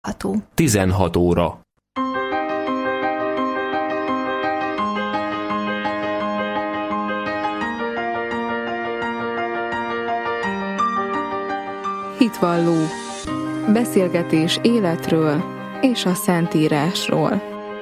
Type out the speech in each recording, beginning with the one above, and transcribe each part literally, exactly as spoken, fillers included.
hallható. tizenhat óra. Hitvalló. Beszélgetés életről és a Szentírásról.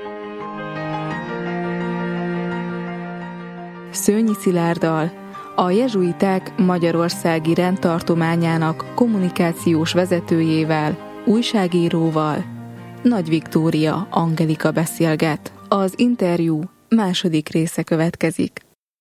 Szőnyi Szilárddal, a jezsuiták magyarországi rendtartományának kommunikációs vezetőjével, újságíróval, Nagy Viktória Angelika beszélget. Az interjú második része következik.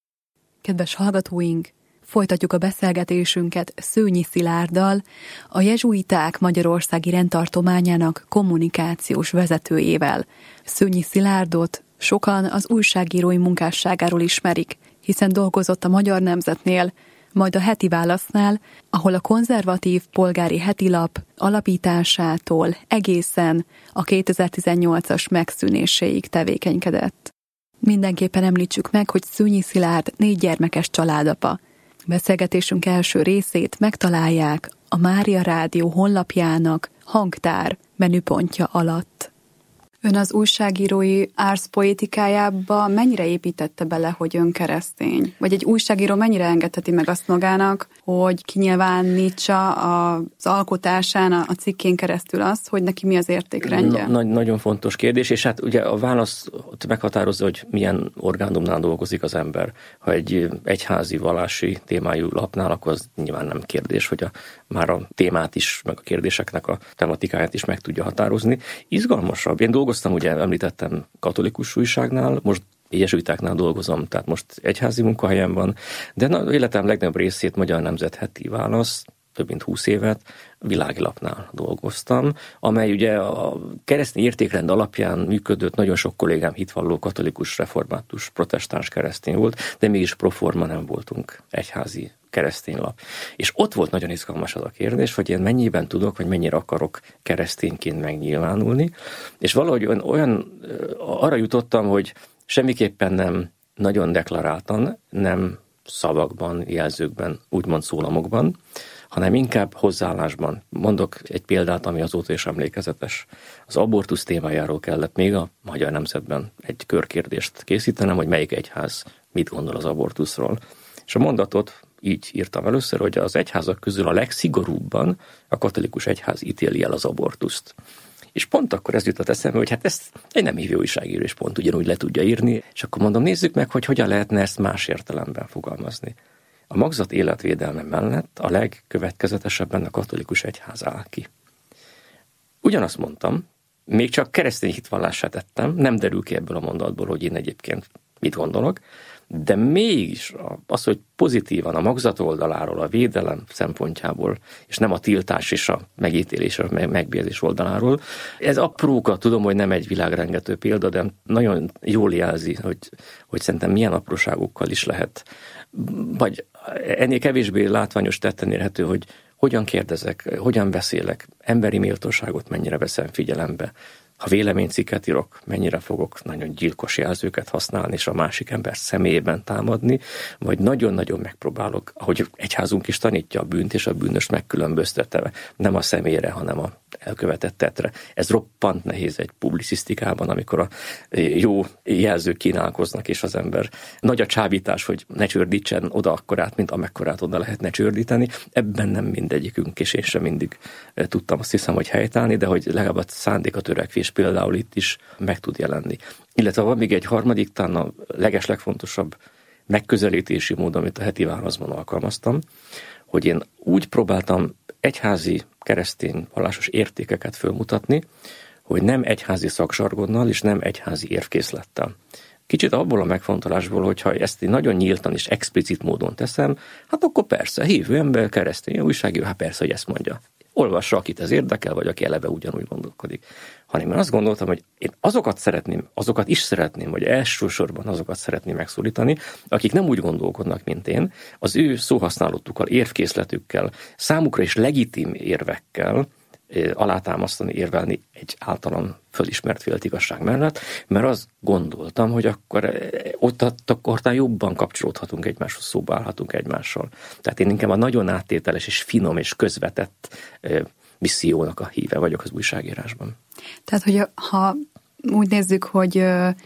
Kedves hallgatóink, folytatjuk a beszélgetésünket Szőnyi Szilárddal, a jezsuiták magyarországi rendtartományának kommunikációs vezetőjével. Szőnyi Szilárdot sokan az újságírói munkásságáról ismerik, hiszen dolgozott a Magyar Nemzetnél, majd a Heti Válasznál, ahol a konzervatív polgári hetilap alapításától egészen a kétezer-tizennyolcas megszűnéséig tevékenykedett. Mindenképpen említsük meg, hogy Szőnyi Szilárd négy gyermekes családapa. Beszélgetésünk első részét megtalálják a Mária Rádió honlapjának hangtár menüpontja alatt. Ön az újságírói árszpoétikájába mennyire építette bele, hogy ön keresztény? Vagy egy újságíró mennyire engedheti meg azt magának, hogy kinyilvánítsa az alkotásán, a cikkén keresztül azt, hogy neki mi az értékrendje? Na, nagyon fontos kérdés, és hát ugye a válasz meghatározza, hogy milyen orgánumnál dolgozik az ember. Ha egy egyházi, vallási témájú lapnál, akkor az nyilván nem kérdés, hogy a, már a témát is, meg a kérdéseknek a tematikáját is meg tudja határozni. Izgalmasabb. Én dolgoztam, ugye említettem katolikus újságnál, most jezsuitáknál dolgozom, tehát most egyházi munkahelyen van, de na, életem legnagyobb részét Magyar Nemzet Heti Válasz, több mint húsz évet világlapnál dolgoztam, amely ugye a keresztény értékrend alapján működött, nagyon sok kollégám hitvalló, katolikus, református, protestáns keresztény volt, de mégis proforma nem voltunk egyházi keresztény lap. És ott volt nagyon izgalmas az a kérdés, hogy én mennyiben tudok, vagy mennyire akarok keresztényként megnyilvánulni, és valahogy olyan, olyan arra jutottam, hogy semmiképpen nem nagyon deklaráltan, nem szavakban, jelzőkben, úgymond szólamokban, hanem inkább hozzáállásban. Mondok egy példát, ami azóta is emlékezetes. Az abortusz témájáról kellett még a Magyar Nemzetben egy körkérdést készítenem, hogy melyik egyház mit gondol az abortuszról. És a mondatot így írtam először, hogy az egyházak közül a legszigorúbban a katolikus egyház ítéli el az abortuszt. És pont akkor ez jutott eszembe, hogy hát ezt egy nem hívő újságíró is pont ugyanúgy le tudja írni, és akkor mondom, nézzük meg, hogy hogyan lehetne ezt más értelemben fogalmazni. A magzat életvédelme mellett a legkövetkezetesebben a katolikus egyház áll ki. Ugyanazt mondtam, még csak keresztény hitvallását tettem, nem derül ki ebből a mondatból, hogy én egyébként mit gondolok, de mégis az, hogy pozitívan a magzat oldaláról, a védelem szempontjából, és nem a tiltás és a megítélés, a megbélyegzés oldaláról. Ez apróka, tudom, hogy nem egy világrengető példa, de nagyon jól jelzi, hogy, hogy szerintem milyen apróságokkal is lehet, vagy ennél kevésbé látványos tetten érhető, hogy hogyan kérdezek, hogyan beszélek, emberi méltóságot mennyire veszem figyelembe. Ha véleménycikket írok, mennyire fogok nagyon gyilkos jelzőket használni, és a másik ember személyében támadni, vagy nagyon-nagyon megpróbálok, ahogy egyházunk is tanítja, a bűnt és a bűnöst megkülönböztetve, nem a személyre, hanem a elkövetett tettre. Ez roppant nehéz egy publicisztikában, amikor a jó jelzők kínálkoznak, és az ember nagy a csábítás, hogy ne csördítsen oda akkorát, mint amekkorát oda lehetne csördíteni. Ebben nem mindegyikünk, és én sem mindig tudtam, azt hiszem, hogy helytállni, de hogy legalább a szándék, a törekvés például itt is meg tud jelenni. Illetve van még egy harmadik, talán a legeslegfontosabb megközelítési mód, amit a Heti Válaszban alkalmaztam, hogy én úgy próbáltam egyházi, keresztény, vallásos értékeket fölmutatni, hogy nem egyházi szakzsargonnal és nem egyházi érvkészlettel. Kicsit abból a megfontolásból, hogyha ezt én nagyon nyíltan és explicit módon teszem, hát akkor persze, hívő ember, keresztény újságíró, hát persze, hogy ezt mondja. Olvassa, akit ez érdekel, vagy aki eleve ugyanúgy gondolkodik. Hanem én azt gondoltam, hogy én azokat szeretném, azokat is szeretném, vagy elsősorban azokat szeretném megszólítani, akik nem úgy gondolkodnak, mint én, az ő szóhasználatukkal, érvkészletükkel, számukra is legitim érvekkel alátámasztani, érvelni egy általam fölismert féltigazság mellett, mert azt gondoltam, hogy akkor ott akkor jobban kapcsolódhatunk egymáshoz, szóba állhatunk egymással. Tehát én inkább a nagyon áttételes és finom és közvetett missziónak a híve vagyok az újságírásban. Tehát, hogy ha úgy nézzük, hogy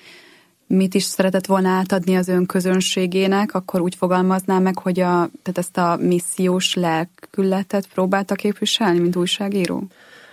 mit is szeretett volna átadni az ön közönségének, akkor úgy fogalmaznám meg, hogy a, tehát ezt a missziós lelkületet próbálta képviselni, mint újságíró?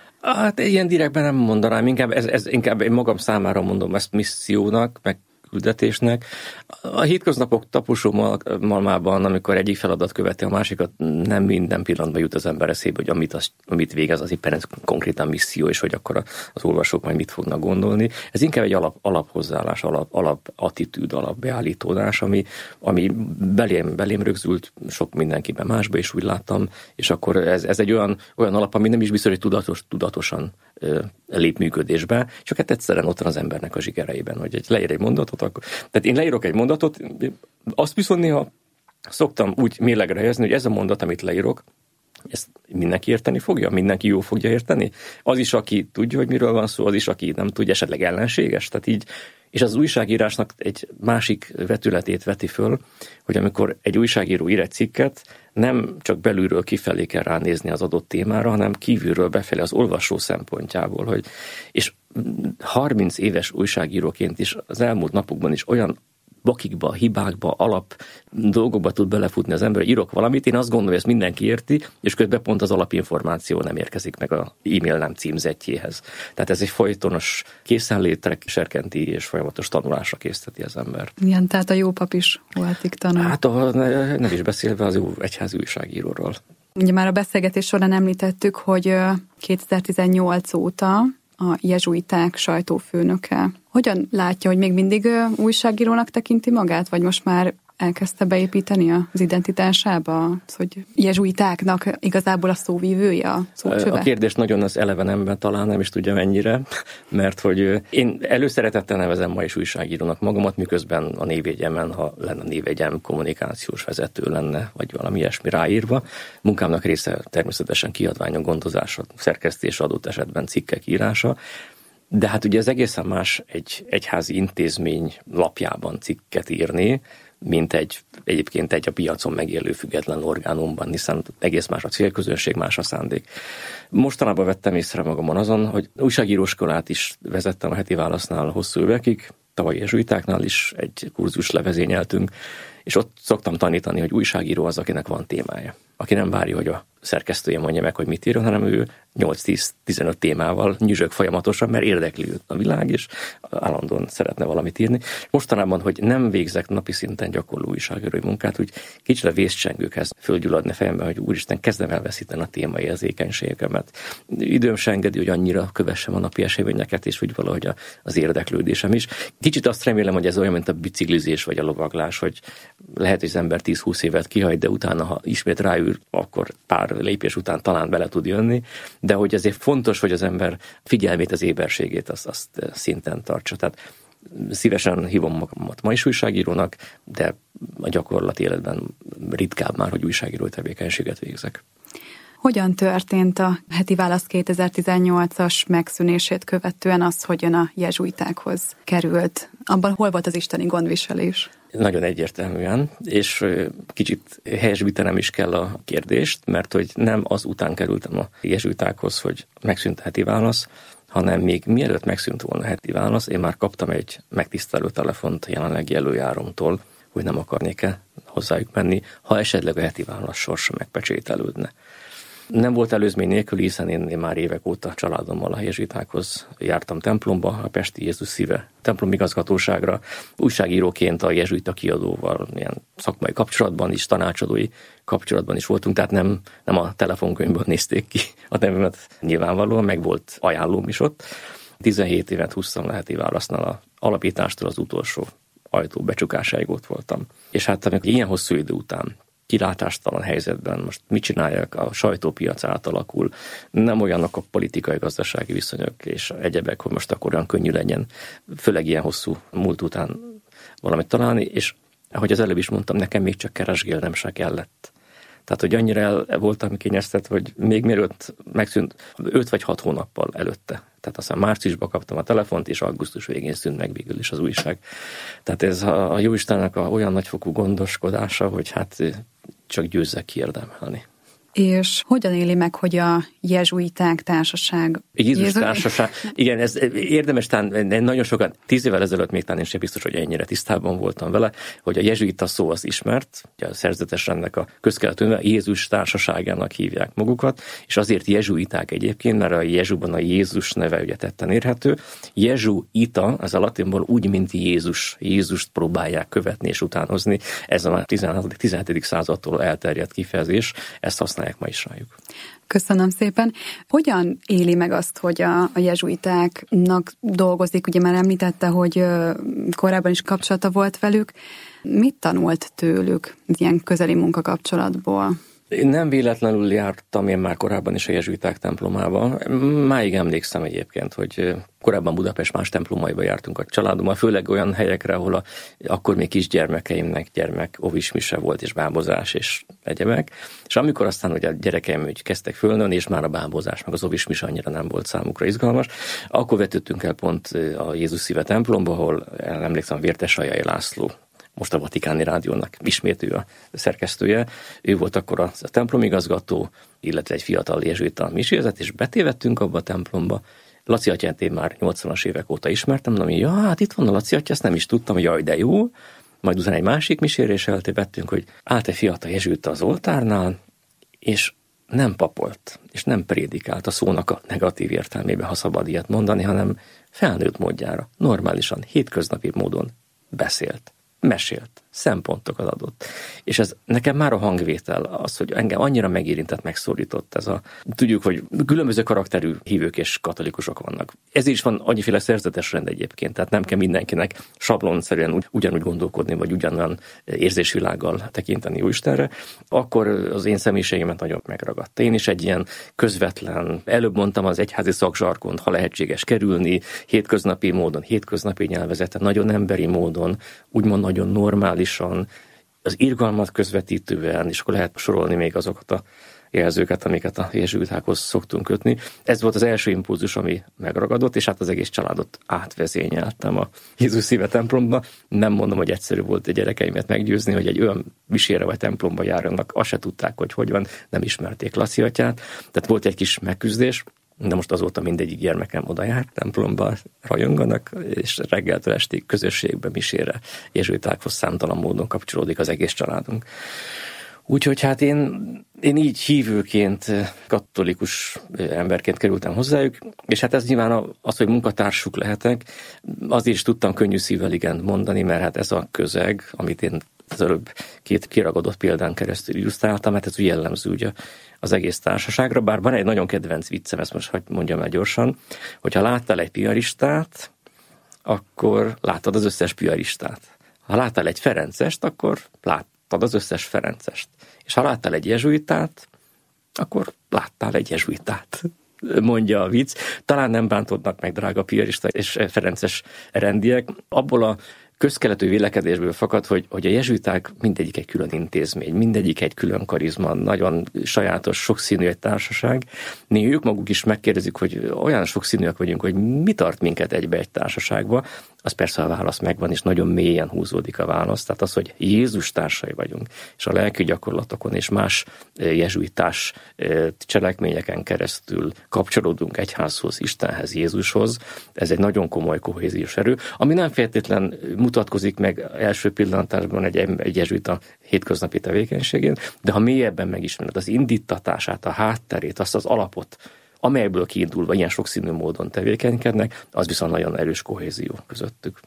Hát ilyen direktben nem mondanám, inkább, ez, ez, inkább én magam számára mondom ezt missziónak, meg küldetésnek. A hétköznapok taposó malmában, amikor egyik feladat követi a másikat, nem minden pillanatban jut az ember eszébe, hogy amit, az, amit végez, az éppen ez konkrétan misszió, és hogy akkor az olvasók majd mit fognak gondolni. Ez inkább egy alap, alaphozzáállás, alap, alap attitűd, alapbeállítódás, ami, ami belém, belém rögzült sok mindenkiben másba, és úgy láttam, és akkor ez, ez egy olyan, olyan alap, ami nem is biztos, hogy tudatos, tudatosan ö, lép működésbe, csak hát egyszerűen ott van az embernek a zsigereiben, hogy egy leír egy mondatot, akkor. Tehát én leírok egy mondatot, azt viszont néha szoktam úgy mérlegre helyezni, hogy ez a mondat, amit leírok, ezt mindenki érteni fogja, mindenki jól fogja érteni. Az is, aki tudja, hogy miről van szó, az is, aki nem tudja, esetleg ellenséges. Tehát így, és az újságírásnak egy másik vetületét veti föl, hogy amikor egy újságíró ír egy cikket, nem csak belülről kifelé kell ránézni az adott témára, hanem kívülről befelé az olvasó szempontjából. Hogy, és harminc éves újságíróként is az elmúlt napokban is olyan bakikba, hibákba, alap dolgokba tud belefutni az ember, hogy írok valamit, én azt gondolom, hogy ezt mindenki érti, és közben pont az alapinformáció nem érkezik meg az e-mail nem címzetjéhez. Tehát ez egy folytonos készenlétre serkenti, és folyamatos tanulásra készteti az ember. Igen, tehát a jó pap is voltig tanul. Hát a, nem is beszélve az jó egyházi újságíróról. Ugye már a beszélgetés során említettük, hogy kétezer-tizennyolc óta a jezsuiták sajtófőnöke. Hogyan látja, hogy még mindig újságírónak tekinti magát, vagy most már elkezdte beépíteni az identitásába, hogy jezsuitáknak igazából a szóvívője, a szócsöve? A kérdés nagyon az elevenemben talán nem is tudja mennyire, mert hogy én előszeretettel nevezem ma is újságírónak magamat, miközben a névjegyemen, ha lenne névjegyem, kommunikációs vezető lenne, vagy valami ilyesmi ráírva. Munkámnak része természetesen kiadványok gondozása, szerkesztés, adott esetben cikkek írása. De hát ugye ez egészen más egy egyházi intézmény lapjában cikket írni, mint egy, egyébként egy a piacon megélő független orgánumban, hiszen egész más a célközönség, más a szándék. Mostanában vettem észre magamon azon, hogy újságíróskolát is vezettem a Heti Válasznál hosszú évekig, tavaly jezsuitáknál is egy kurzus levezényeltünk, és ott szoktam tanítani, hogy újságíró az, akinek van témája. Aki nem várja, hogy a szerkesztője mondja meg, hogy mit írjon, hanem ő nyolc-tíz-tizenöt témával nyüzsög folyamatosan, mert érdekli őt a világ, és állandóan szeretne valamit írni. Mostanában, hogy nem végzek napi szinten gyakorló újságírói munkát, úgy kicsit a vészcsengőkhez fölgyulladni fejembe, hogy úristen, kezdem elveszíteni a témai érzékenységemet. Időm se engedi, hogy annyira kövessem a napi eseményeket, és úgy valahogy az érdeklődésem is. Kicsit azt remélem, hogy ez olyan, mint a biciklizés vagy a lovaglás, hogy lehet, hogy az ember tíz-húsz évet kihagy, de utána, ha ismét ráül, akkor pár lépés után talán bele tud jönni, de hogy azért fontos, hogy az ember figyelmét, az éberségét azt, azt szinten tartsa. Tehát szívesen hívom magamat ma is újságírónak, de a gyakorlati életben ritkább már, hogy újságírói tevékenységet végzek. Hogyan történt a Heti Válasz kétezer-tizennyolcas megszűnését követően az, hogy ön a jezsuitákhoz került? Abban hol volt az isteni gondviselés? Nagyon egyértelműen, és kicsit helyesbítenem is kell a kérdést, mert hogy nem az után kerültem a jezsuitákhoz, hogy megszűnt a Heti Válasz, hanem még mielőtt megszűnt volna a Heti Válasz, én már kaptam egy megtisztelő telefont jelenlegi előjáromtól, hogy nem akarnék-e hozzájuk menni, ha esetleg a Heti Válasz sorsa megpecsételődne. Nem volt előzmény nélkül, hiszen én, én már évek óta családommal a jezsuitákhoz jártam templomba, a Pesti Jézus Szíve templomigazgatóságra. Újságíróként a jezsuita kiadóval ilyen szakmai kapcsolatban is, tanácsadói kapcsolatban is voltunk, tehát nem, nem a telefonkönyvből nézték ki a nevemet nyilvánvalóan, meg volt ajánlóm is ott. tizenhét évet húztam a Heti Válasznál, a alapítástól az utolsó ajtó becsukásáig ott voltam. És hát amikor ilyen hosszú idő után kilátástalan helyzetben most mit csinálják, a sajtópiac átalakul, nem olyanok a politikai-gazdasági viszonyok és egyebek, hogy most akkor olyan könnyű legyen, főleg ilyen hosszú múlt után valamit találni, és ahogy az előbb is mondtam, nekem még csak keresgélnem se kellett. Tehát, hogy annyira el voltam kényeztetve, hogy még mielőtt megszűnt, öt vagy hat hónappal előtte. Tehát aztán márciusban kaptam a telefont, és augusztus végén szűnt meg végül is az újság. Tehát ez a, a Jóistennek a olyan nagyfokú gondoskodása, hogy hát csak győzzek kiérdemelni. És hogyan éli meg, hogy a jezsuiták társaság... Jézus Jézus társaság. Igen, ez érdemes, tán, nagyon sokan, tíz évvel ezelőtt még talán én sem biztos, hogy ennyire tisztában voltam vele, hogy a jezsuita szó az ismert, ugye a szerzetes rendnek a közkeletűnve Jézus társaságának hívják magukat, és azért jezsuiták egyébként, mert a Jezsuban a Jézus neve ugye tetten érhető. Jezsuita, az a latinból úgy, mint Jézus. Jézust próbálják követni és utánozni. Ez a tizenhatodik-tizenhetedik századtól elterjedt kifejezés, ezt használják ma is rájuk. Köszönöm szépen. Hogyan éli meg azt, hogy a, a jezsuitáknak dolgozik? Ugye már említette, hogy korábban is kapcsolata volt velük. Mit tanult tőlük ilyen közeli munkakapcsolatból? Én nem véletlenül jártam én már korábban is a jezsuiták templomában. Máig emlékszem egyébként, hogy korábban Budapest más templomaiba jártunk a családommal, főleg olyan helyekre, ahol a, akkor még kisgyermekeimnek gyermek óvismise volt, és bábozás, és egyebek. És amikor aztán ugye a gyerekeim úgy kezdtek fölnőni, és már a bábozás, meg az óvismise annyira nem volt számukra izgalmas, akkor vetődtünk el pont a Jézus Szíve templomba, ahol emlékszem Vértesajai László, most a Vatikáni Rádiónak ismét ő a szerkesztője. Ő volt akkor a templomigazgató, illetve egy fiatal jezsuita misézet, és betévettünk abba a templomba. Laci atyát én már nyolcvanas évek óta ismertem, mondom, hogy ja, hát itt van a Laci atya, ezt nem is tudtam, jaj, de jó. Majd utána egy másik misére is eltévettünk, hogy állt egy fiatal jezsuita az oltárnál, és nem papolt, és nem prédikált a szónak a negatív értelmében, ha szabad ilyet mondani, hanem felnőtt módjára, normálisan, hétköznapi módon beszélt. Mesélt, szempontokat adott. És ez nekem már a hangvétel az, hogy engem annyira megérintett, megszólított ez a... Tudjuk, hogy különböző karakterű hívők és katolikusok vannak. Ezért is van annyiféle szerzetes rend egyébként, tehát nem kell mindenkinek sablonszerűen ugy, ugyanúgy gondolkodni, vagy ugyanolyan érzésvilággal tekinteni Úristenre. Akkor az én személyiségemet nagyon megragadta. Én is egy ilyen közvetlen, előbb mondtam az egyházi szakzsargont, ha lehetséges kerülni, hétköznapi módon, hétköznapi nyelvezeten, nagyon emberi módon, úgymond nagyon normálisan, az irgalmat közvetítően, és akkor lehet sorolni még azokat a jelzőket, amiket a jezsuitákhoz szoktunk kötni. Ez volt az első impulzus, ami megragadott, és hát az egész családot átvezényeltem a Jézus Szíve templomba. Nem mondom, hogy egyszerű volt a gyerekeimet meggyőzni, hogy egy olyan misére vagy templomba járjanak, azt se tudták, hogy hogy van, nem ismerték Laci atyát. Tehát volt egy kis megküzdés, de most azóta mindegyik gyermekem oda járt templomba, rajonganak, és reggeltől estig közösségbe, misére, jezsuitákhoz számtalan módon kapcsolódik az egész családunk. Úgyhogy hát én, én így hívőként, katolikus emberként kerültem hozzájuk, és hát ez nyilván az, hogy munkatársuk lehetek, azért is tudtam könnyű szívvel igen mondani, mert hát ez a közeg, amit én az előbb két kiragadott példán keresztül illusztráltam, hát ez jellemző ugye az egész társaságra, bár van egy nagyon kedvenc viccem, ezt most hadd mondjam el gyorsan, hogyha láttál egy piaristát, akkor láttad az összes piaristát. Ha láttál egy ferencest, akkor láttad az összes ferencest. És ha láttál egy jezsuitát, akkor láttál egy jezsuitát, mondja a vicc. Talán nem bántodnak meg, drága piarista és ferences rendiek. Abból a közkeletű vélekedésből fakad, hogy, hogy a jezsuiták mindegyik egy külön intézmény, mindegyik egy külön karizma, nagyon sajátos, sokszínű egy társaság. Néha ők maguk is megkérdezik, hogy olyan sokszínűek vagyunk, hogy mi tart minket egybe egy társaságba. Az persze a válasz megvan, és nagyon mélyen húzódik a válasz. Tehát az, hogy Jézus társai vagyunk, és a lelki gyakorlatokon és más jezsuitás cselekményeken keresztül kapcsolódunk egyházhoz, Istenhez, Jézushoz. Ez egy nagyon komoly kohéziós erő, ami nem feltétlen mutatkozik meg első pillantásban egy, egy jezsuita hétköznapi tevékenységén, de ha mélyebben megismered az indítatását, a hátterét, azt az alapot, amelyből kiindulva ilyen sokszínű módon tevékenykednek, az viszont nagyon erős kohézió közöttük.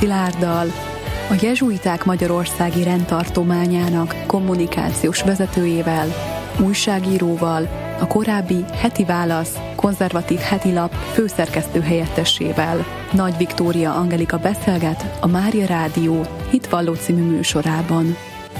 Szilárddal, a jezsuiták magyarországi rendtartományának kommunikációs vezetőjével, újságíróval, a korábbi Heti Válasz, konzervatív hetilap főszerkesztő helyettesével. Nagy Viktória Angelika beszélget a Mária Rádió Hitvalló című műsorában.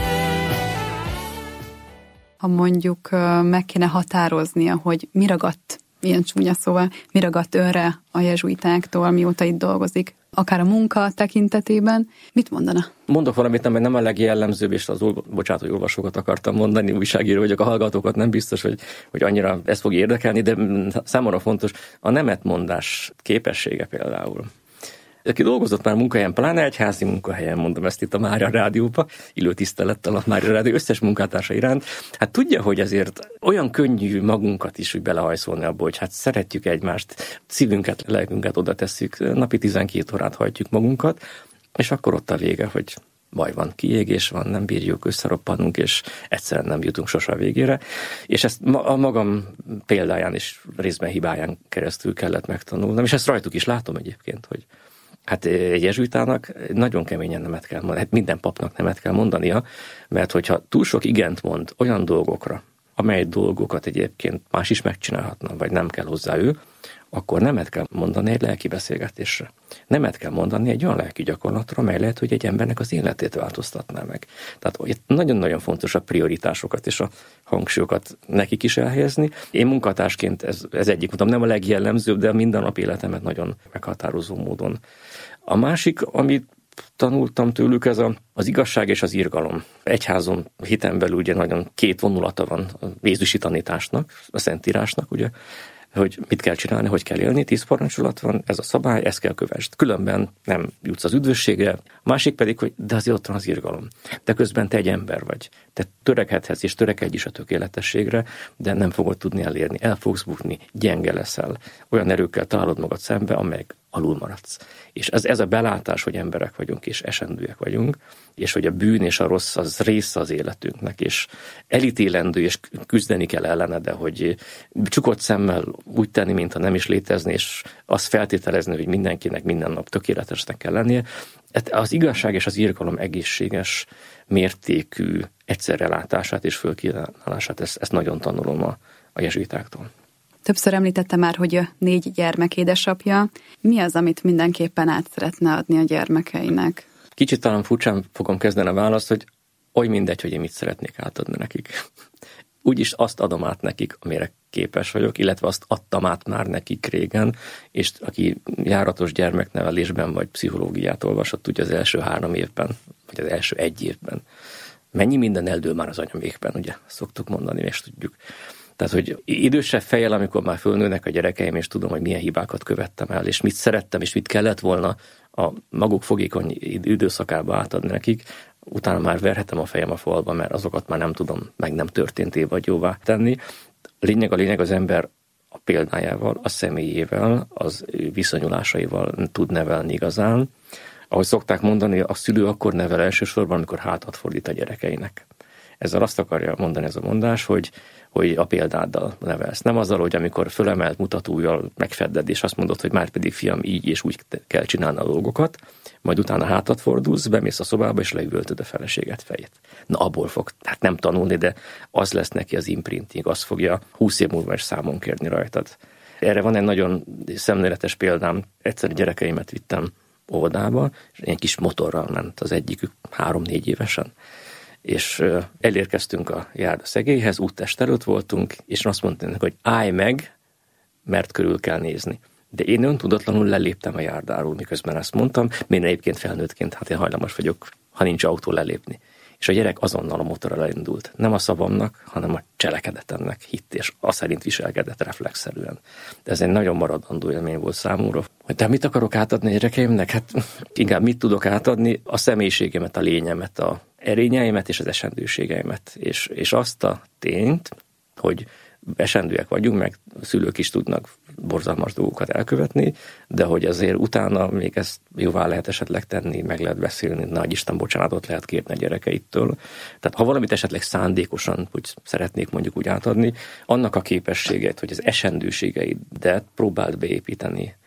Ha mondjuk meg kéne határoznia, hogy mi ragadt, ilyen csúnya szóval, mi ragadt önre a jezsuitáktól, mióta itt dolgozik, akár a munka tekintetében, mit mondana? Mondok valamit, amely nem a legjellemzőbb, és az bocsánat, hogy olvasókat akartam mondani, újságíró vagyok, a hallgatókat nem biztos, hogy, hogy annyira ez fog érdekelni, de számomra fontos a nemetmondás képessége például. Aki dolgozott már munkahelyen, pláne egyházi munkahelyen, mondom ezt itt a Mária Rádióba, illő tisztelettel a Mária Rádió összes munkátársa iránt, hát tudja, hogy azért olyan könnyű magunkat is úgy belehajszolni abba, hogy hát szeretjük egymást, szívünket, lelkünket oda tesszük, napi tizenkét órát hajtjuk magunkat, és akkor ott a vége, hogy baj van, kiégés van, nem bírjuk, összeroppanunk, és egyszerűen nem jutunk sose a végére. És ezt a magam példáján is részben hibáján keresztül kellett megtanulnom, és ezt rajtuk is látom egyébként, hogy hát egy jezsuitának nagyon keményen nemet kell mondani, hát minden papnak nemet kell mondania, mert hogyha túl sok igent mond olyan dolgokra, amely dolgokat egyébként más is megcsinálhatna, vagy nem kell hozzá ő, akkor nemet kell mondani egy lelki beszélgetésre. Nemet kell mondani egy olyan lelki gyakorlatra, amely lehet, hogy egy embernek az életét változtatná meg. Tehát itt nagyon-nagyon fontos a prioritásokat és a hangsúlyokat nekik is elhelyezni. Én munkatársként ez, ez egyik, mondom, nem a legjellemzőbb, de minden nap életemet nagyon meghatározó módon. A másik, amit tanultam tőlük, ez a, az igazság és az irgalom. Egyházon hiten belül ugye nagyon két vonulata van a jézusi tanításnak, a Szentírásnak, ugye, hogy mit kell csinálni, hogy kell élni, tíz parancsolat van, ez a szabály, ezt kell kövesd. Különben nem jutsz az üdvösségre. A másik pedig, hogy de azért ott van az irgalom. De közben te egy ember vagy. Te törekedhetsz és törekedj is a tökéletességre, de nem fogod tudni elérni. El fogsz bukni, gyenge leszel. Olyan erőkkel találod magad szembe, amelyek alul maradsz. És ez, ez a belátás, hogy emberek vagyunk, és esendőek vagyunk, és hogy a bűn és a rossz az része az életünknek, és elítélendő, és küzdeni kell ellene, de hogy csukott szemmel úgy tenni, mintha nem is létezni, és azt feltételezni, hogy mindenkinek minden nap tökéletesnek kell lennie. Az igazság és az irgalom egészséges, mértékű egyszerrelátását és fölkínálását, ezt, ezt nagyon tanulom a, a jezsuitáktól. Többször említette már, hogy a négy gyermek édesapja. Mi az, amit mindenképpen át szeretne adni a gyermekeinek? Kicsit talán furcsán fogom kezdeni a választ, hogy oly mindegy, hogy én mit szeretnék átadni nekik. Úgyis azt adom át nekik, amire képes vagyok, illetve azt adtam át már nekik régen, és aki járatos gyermeknevelésben vagy pszichológiát olvasott, ugye az első három évben, vagy az első egy évben. Mennyi minden eldől már az anyamékben, ugye szoktuk mondani, és tudjuk. Tehát, hogy idősebb fejjel, amikor már fölnőnek a gyerekeim, és tudom, hogy milyen hibákat követtem el, és mit szerettem, és mit kellett volna a maguk fogékony időszakába átadni nekik, utána már verhetem a fejem a falba, mert azokat már nem tudom, meg nem történté vagy jóvá tenni. A lényeg a lényeg az ember a példájával, a személyével, az viszonyulásaival tud nevelni igazán. Ahogy szokták mondani, a szülő akkor nevel elsősorban, amikor hátat fordít a gyerekeinek. Ezzel azt akarja mondani ez a mondás, hogy, hogy a példáddal nevelsz. Nem azzal, hogy amikor fölemelt mutatójjal megfedded, és azt mondod, hogy már pedig fiam, így és úgy kell csinálni a dolgokat, majd utána hátat fordulsz, bemész a szobába, és leüvöltöd a feleséget fejét. Na, abból fog, hát nem tanulni, de az lesz neki az imprinting, az fogja húsz év múlva is számon kérni rajtad. Erre van egy nagyon szemléletes példám. Egyszer gyerekeimet vittem óvodába, és egy kis motorral ment az egyikük három-négy évesen. És elérkeztünk a járda szegélyhez, úttest előtt voltunk, és azt mondták, hogy állj meg, mert körül kell nézni. De én öntudatlanul leléptem a járdáról, miközben ezt mondtam, én egyébként felnőttként, hát én hajlamos vagyok, ha nincs autó, lelépni. És a gyerek azonnal a motorral elindult. Nem a szavamnak, hanem a cselekedetemnek hitt, és azt szerint viselkedett reflexzerűen. De ez egy nagyon maradandó élmény volt számomra. Hogy de mit akarok átadni a gyerekeimnek? Hát inkább mit tudok átadni? A személyiségemet, a lényemet, a erényeimet és az esendőségeimet. És, és azt a tényt, hogy esendőek vagyunk, meg a szülők is tudnak borzalmas dolgokat elkövetni, de hogy azért utána még ezt jóvá lehet esetleg tenni, meg lehet beszélni, nagy Isten bocsánatot lehet kérni a gyerekeittől. Tehát ha valamit esetleg szándékosan hogy szeretnék mondjuk úgy átadni, annak a képességét, hogy az esendőségeidet próbáld beépíteni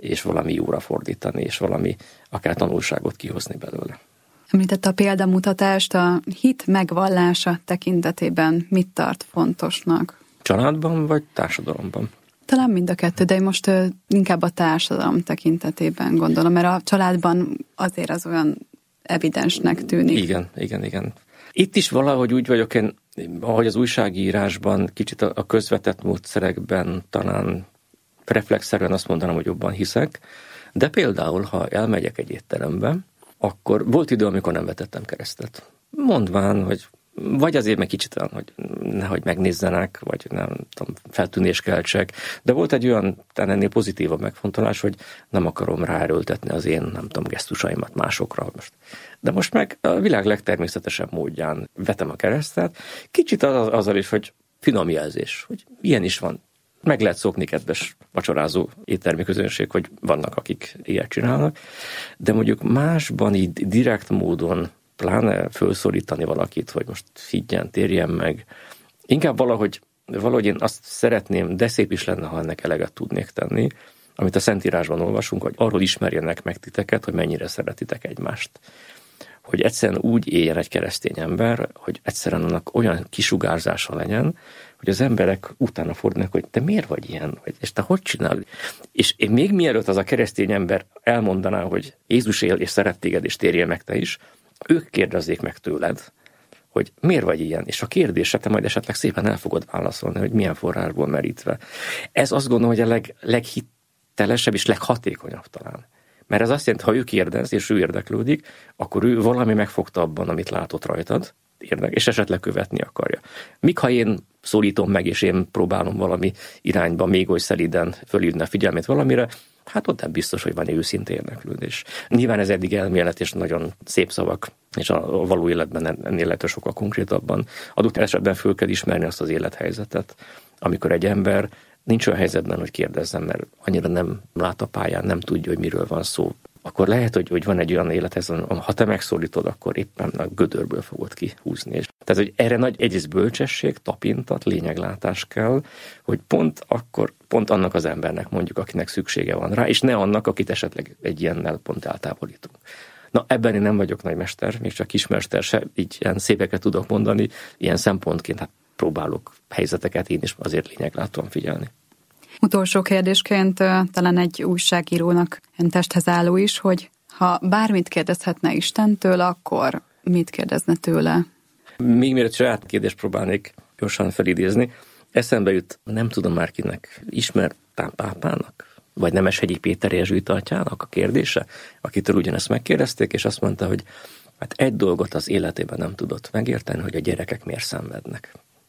és valami jóra fordítani, és valami akár tanulságot kihozni belőle. Említette a példamutatást, a hit megvallása tekintetében mit tart fontosnak? Családban vagy társadalomban? Talán mind a kettő, de én most inkább a társadalom tekintetében gondolom, mert a családban azért az olyan evidensnek tűnik. Igen, igen, igen. Itt is valahogy úgy vagyok én, ahogy az újságírásban, kicsit a közvetett módszerekben talán reflexzerűen azt mondanám, hogy jobban hiszek, de például, ha elmegyek egy étterembe, akkor volt idő, amikor nem vetettem keresztet. Mondván, hogy vagy azért meg kicsit olyan, hogy nehogy megnézzenek, vagy nem tudom, feltűnés keltsek, de volt egy olyan, talán ennél pozitívabb megfontolás, hogy nem akarom ráerőltetni az én, nem tudom, gesztusaimat másokra. Most. De most meg a világ legtermészetesebb módján vetem a keresztet, kicsit az, azzal is, hogy finom jelzés, hogy ilyen is van. Meg lehet szokni, kedves vacsorázó éttermi közönség, hogy vannak, akik ilyet csinálnak, de mondjuk másban így direkt módon pláne felszólítani valakit, hogy most higgyen, térjen meg. Inkább valahogy, valahogy én azt szeretném, de szép is lenne, ha ennek eleget tudnék tenni, amit a Szentírásban olvasunk, hogy arról ismerjenek meg titeket, hogy mennyire szeretitek egymást. Hogy egyszerűen úgy éljen egy keresztény ember, hogy egyszerűen annak olyan kisugárzása legyen, hogy az emberek utána fordulnak, hogy te miért vagy ilyen, és te hogy csinálod? És én még mielőtt az a keresztény ember elmondaná, hogy Jézus él és szeret téged, és térjél meg te is, ők kérdezzék meg tőled, hogy miért vagy ilyen, és a kérdésre te majd esetleg szépen el fogod válaszolni, hogy milyen forrásból merítve. Ez azt gondolom, hogy a leg, leghitelesebb és leghatékonyabb talán. Mert ez azt jelenti, ha ő kérdez, és ő érdeklődik, akkor ő valami megfogta abban, amit látott rajtad, és esetleg követni akarja. Míg ha én szólítom meg, és én próbálom valami irányba még oly szelíden fölhívni a figyelmét valamire, hát ott nem biztos, hogy van őszinte érdeklődés. Nyilván ez eddig elmélet, és nagyon szép szavak, és a való életben ennél lehet sokkal konkrétabban. Adott esetben föl kell ismerni azt az élethelyzetet, amikor egy ember nincs olyan helyzetben, hogy kérdezzem, mert annyira nem lát a pályán, nem tudja, hogy miről van szó. Akkor lehet, hogy, hogy van egy olyan élethelyzet, ha te megszólítod, akkor éppen a gödörből fogod kihúzni. Tehát, hogy erre nagy egyrészt bölcsesség, tapintat, lényeglátás kell, hogy pont akkor, pont annak az embernek mondjuk, akinek szüksége van rá, és ne annak, akit esetleg egy ilyennel pont eltávolítunk. Na, ebben én nem vagyok nagymester, még csak kismester se, így ilyen szépeket tudok mondani, ilyen szempontként hát próbálok helyzeteket én is azért lényeglátóan figyelni. Utolsó kérdésként talán egy újságírónak testhez álló is, hogy ha bármit kérdezhetne Istentől, akkor mit kérdezne tőle? Még mielőtt saját kérdést próbálnék gyorsan felidézni, eszembe jut, nem tudom már kinek, ismertám pápának, vagy Nemeshegyi Péter jezsuita atyának a kérdése, akitől ugyanezt megkérdezték, és azt mondta, hogy hát egy dolgot az életében nem tudott megérteni, hogy a gyerekek miért szenvednek.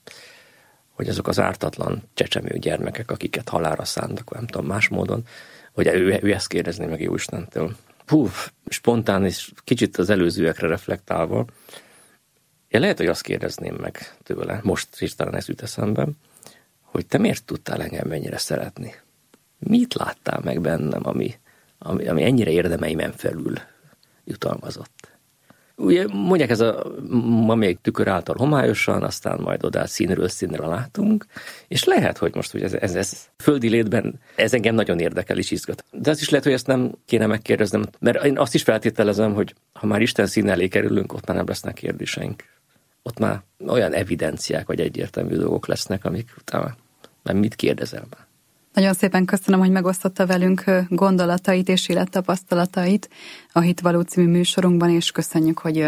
Hogy azok az ártatlan csecsemő gyermekek, akiket halálra szántak, nem tudom, más módon, hogy ő, ő ezt kérdezni meg Jóistentől. Hú, spontán és kicsit az előzőekre reflektálva, én lehet, hogy azt kérdezném meg tőle, most is talán ez jut eszembe, hogy te miért tudtál engem mennyire szeretni? Mit láttál meg bennem, ami, ami, ami ennyire érdemeimen felül jutalmazott? Ugye mondják, ez a ma még tükör által homályosan, aztán majd oda színről színre látunk, és lehet, hogy most ugye ez, ez, ez földi létben, ez engem nagyon érdekel és izgat. De az is lehet, hogy ezt nem kéne megkérdeznem, mert én azt is feltételezem, hogy ha már Isten szín elé kerülünk, ott már nem lesznek kérdéseink. Ott már olyan evidenciák vagy egyértelmű dolgok lesznek, amik utána nem mit kérdezel már. Nagyon szépen köszönöm, hogy megosztotta velünk gondolatait és élettapasztalatait a Hitvaló című műsorunkban, és köszönjük, hogy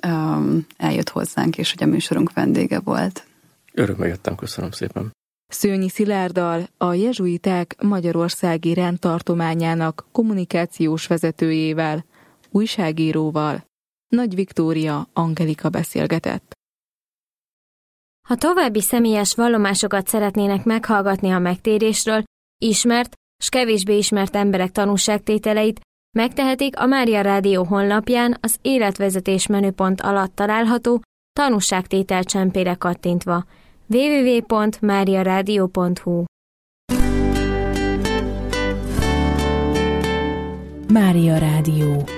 eljött hozzánk, és hogy a műsorunk vendége volt. Örömmel jöttem, köszönöm szépen. Szőnyi Szilárddal, a jezsuiták magyarországi rendtartományának kommunikációs vezetőjével, újságíróval, Nagy Viktória Angelika beszélgetett. Ha további személyes vallomásokat szeretnének meghallgatni a megtérésről, ismert s kevésbé ismert emberek tanúságtételeit, megtehetik a Mária Rádió honlapján az életvezetés menüpont alatt található tanúságtétel csempére kattintva. double-u double-u double-u pont mária rádió pont hu Mária Rádió.